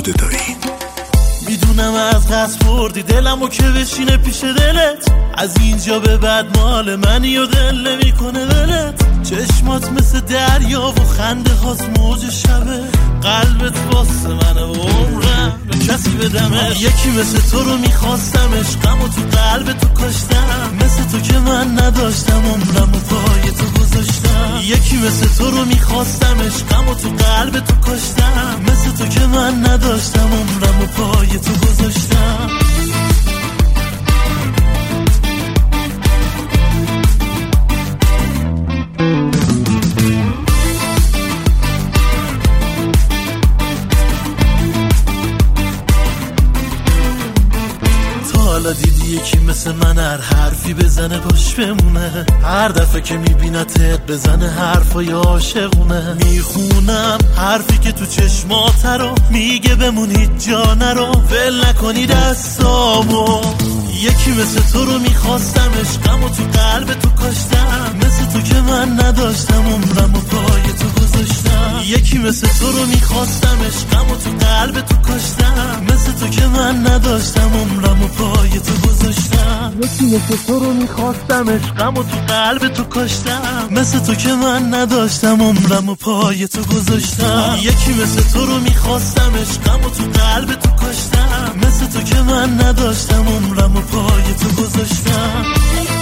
خودتایی. میدونم از قصد بردی دلمو که بشینه پیش دلت، از اینجا به بعد مال منی و دل نمیکنه دلت. چشمات مثل دریا و خنده هاست موج شبه، قلبت واسه منه و عمرم به کسی بدمش. یکی مثل تو رو میخواستمش، غم و تو قلب تو کاشتم، مثل تو که من نداشتم عمرم و پای تو گذاشتم. یکی مثل تو رو میخواستمش، غم و تو قلب تو کاشتم، مثل تو که من نداشتم عمرم و پای تو گذاشتم. حالا دیدی یکی مثل من هر حرفی بزنه باش بمونه، هر دفعه که میبینتت بزنه حرفای عاشقونه. میخونم حرفی که تو چشمات رو میگه بمون هیچ جا نرو، ول نکنی دستامو. یکی مثل تو رو میخواستمش، غم و تو قلب تو کاشتم، مثل تو که من نداشتم عمرم و پای تو گذاشتم. یکی مثل تو رو میخواستمش، غم و تو قلب تو کاشتم، مثل تو که من نداشتم عمرم و پای تو گذاشتم. یکی مثل تو رو میخواستمش، غم و تو قلب تو کاشتم، مثل تو که من نداشتم عمرم و پای تو گذاشتم. یکی مثل تو رو میخواستمش، غم و تو قلب تو کاشتم، مثل تو که من نداشتم عمرم و پای تو گذاشتم.